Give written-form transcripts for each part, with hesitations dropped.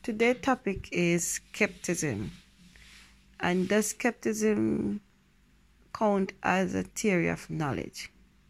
Today's topic is skepticism. And does skepticism count as a theory of knowledge?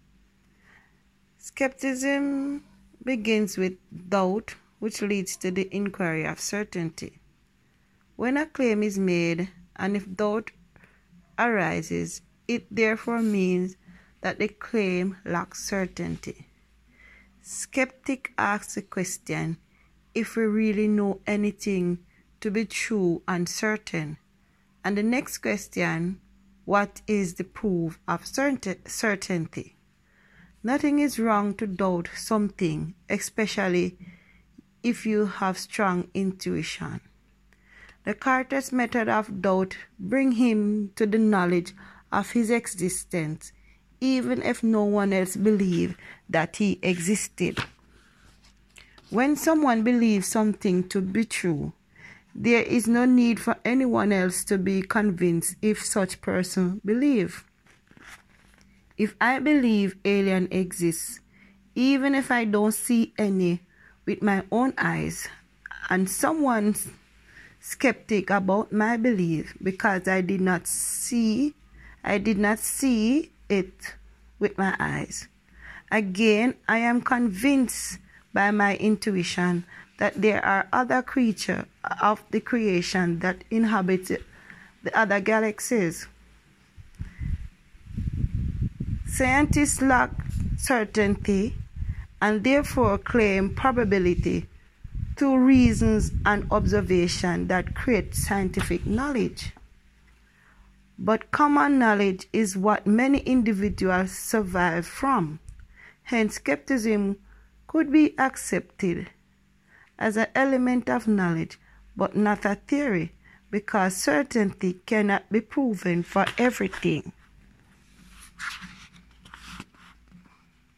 Skepticism begins with doubt, which leads to the inquiry of certainty. When a claim is made, and if doubt arises, it therefore means that the claim lacks certainty. Skeptic asks the question, if we really know anything to be true and certain. And the next question, what is the proof of certainty? Nothing is wrong to doubt something, especially if you have strong intuition. Descartes' method of doubt brings him to the knowledge of his existence, even if no one else believed that he existed. When someone believes something to be true, there is no need for anyone else to be convinced if such person believes. If I believe aliens exist, even if I don't see any with my own eyes, and someone's skeptic about my belief because I did not see it with my eyes. Again, I am convinced by my intuition that there are other creatures of the creation that inhabit the other galaxies. Scientists lack certainty and therefore claim probability through reasons and observation that create scientific knowledge. But common knowledge is what many individuals survive from. Hence, skepticism could be accepted as an element of knowledge, but not a theory, because certainty cannot be proven for everything.